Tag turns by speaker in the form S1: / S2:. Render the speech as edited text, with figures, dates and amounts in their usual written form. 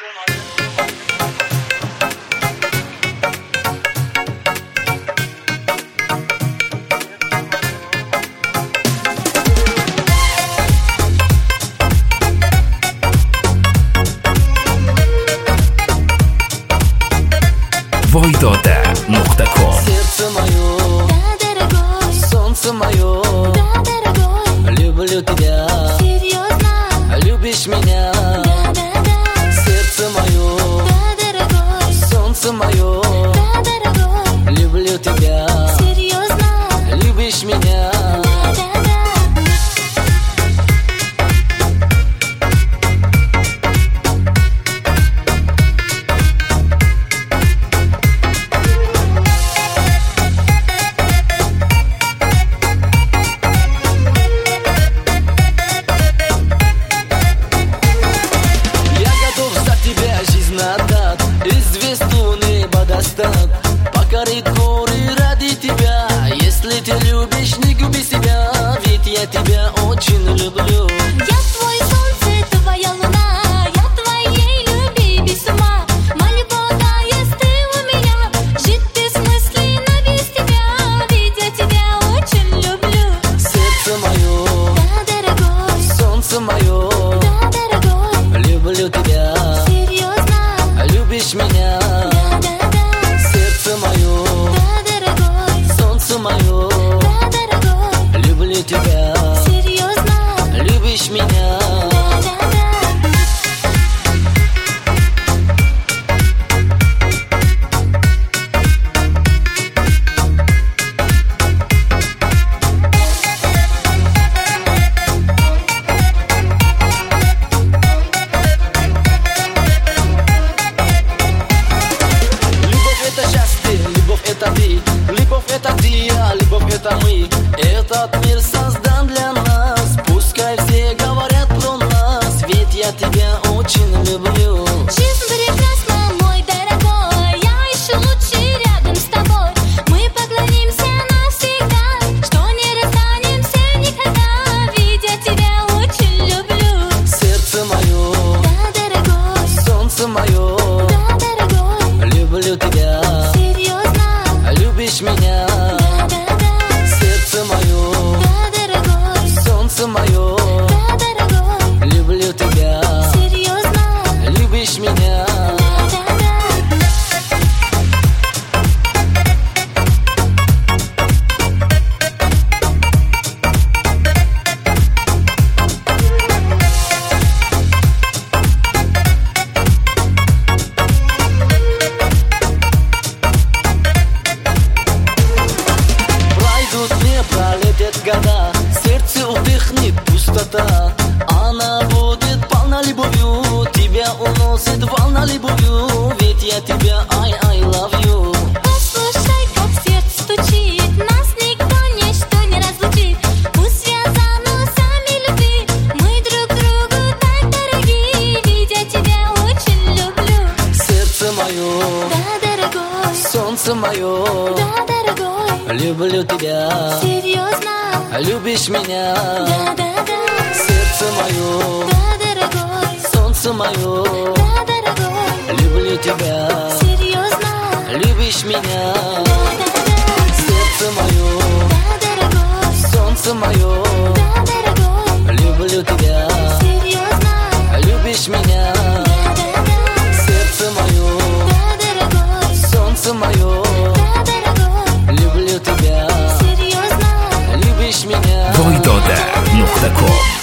S1: voidode.com.
S2: Сердце мое,
S3: Да, дорогой,
S2: солнце мое,
S3: да, дорогой,
S2: люблю тебя,
S3: серьезно,
S2: любишь меня.
S3: да, да, да,
S2: Сердце мое,
S3: да, дорогой,
S2: солнце мое,
S3: да, дорогой,
S2: люблю тебя,
S3: серьезно,
S2: любишь меня.
S3: да, да, да.
S2: Я готов за тебя жизнь отдать, известную небо достать, покорить горы ради тебя. Если ты любишь, не губи себя, ведь я тебя очень люблю.
S3: Я твой солнце, твоя луна, я твоей любви без ума. Мальбода, есть ты у меня, жить бессмысленно без тебя, ведь я тебя очень люблю.
S2: Сердце мое,
S3: Да, дорогой,
S2: солнце мое,
S3: да, дорогой,
S2: люблю тебя,
S3: серьезно,
S2: любишь меня.
S3: да, да, да,
S2: Сердце мое,
S3: да, дорогой,
S2: солнце мое,
S3: да, дорогой,
S2: люблю тебя,
S3: серьезно,
S2: любишь меня.
S3: да, да, да.
S2: Любовь это счастье, любовь это ты, любовь это ты, а любовь это мы. Этот мир создан для нас, пускай все говорят про нас, ведь я тебя очень люблю.
S3: Жизнь прекрасна, мой дорогой, я еще лучше рядом с тобой. Мы поклонимся навсегда, что не расстанемся никогда, ведь я тебя очень люблю.
S2: Сердце мое,
S3: Да, дорогой,
S2: солнце мое,
S3: да, дорогой,
S2: люблю тебя,
S3: серьезно,
S2: любишь меня.
S3: да, да, да,
S2: Сердце мое,
S3: да, дорогой,
S2: солнце мое,
S3: да, дорогой,
S2: люблю тебя,
S3: серьезно,
S2: любишь меня.
S3: да, да, да.
S2: Пройдут, не пролетят года, сердце утихнет пустота. Она будет полна любовью, тебя уносит волна любовью, ведь я тебя I love you.
S3: Послушай, как сердце стучит, нас никто, ничто не разлучит. Пусть связан узами любви, мы друг другу так дороги, ведь я тебя очень люблю.
S2: Сердце мое,
S3: Да, дорогой,
S2: солнце мое,
S3: да, дорогой,
S2: люблю тебя,
S3: серьезно,
S2: любишь меня.
S3: да, да, да,
S2: Сердце мое,
S3: да, дорогой,
S2: солнце мое,
S3: да, дорогой,
S2: люблю тебя,
S3: серьезно,
S2: любишь меня.
S3: да, да, да,
S2: Сердце мое,
S3: да, дорогой,
S2: солнце мое,
S3: да, дорогой,
S2: люблю тебя,
S3: серьезно,
S2: любишь меня.
S3: да, да, да.
S2: Сердце мое,
S3: Да, дорогой,
S2: солнце мое,
S3: да, дорогой,
S2: люблю тебя,
S3: серьезно,
S2: любишь меня.
S1: voidode.com.